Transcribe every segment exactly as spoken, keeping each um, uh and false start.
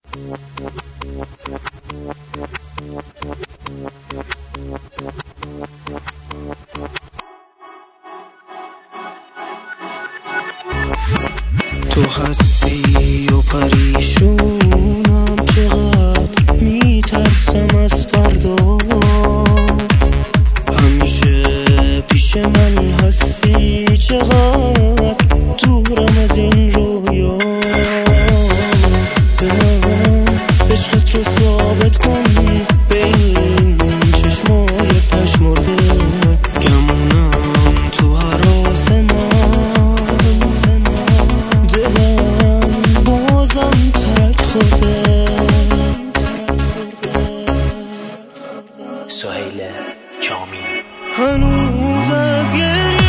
تو هستی و پریشونم، چقدر میترسم از فردا. همیشه پیش من هستی، چقدر دورم از این رویا. به من عشقت رو ثابت کن به این چشمای پشمرده. گمونم تو هر آسمان، دلم بازم ترک خورده. سهیل جامی هنوز از گریه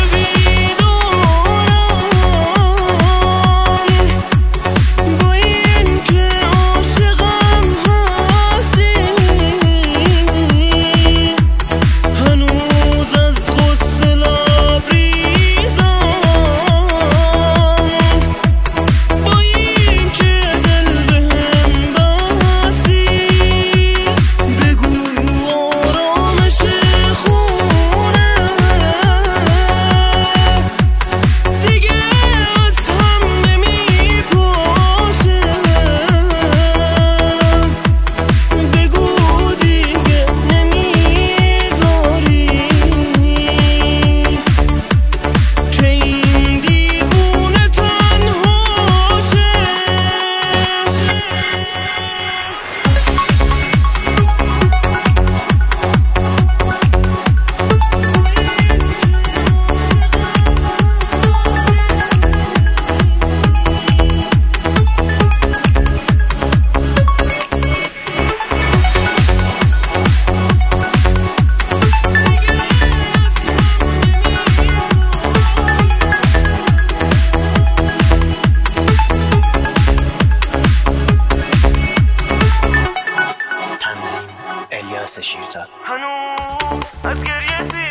شیرزاد. هنوز از گریه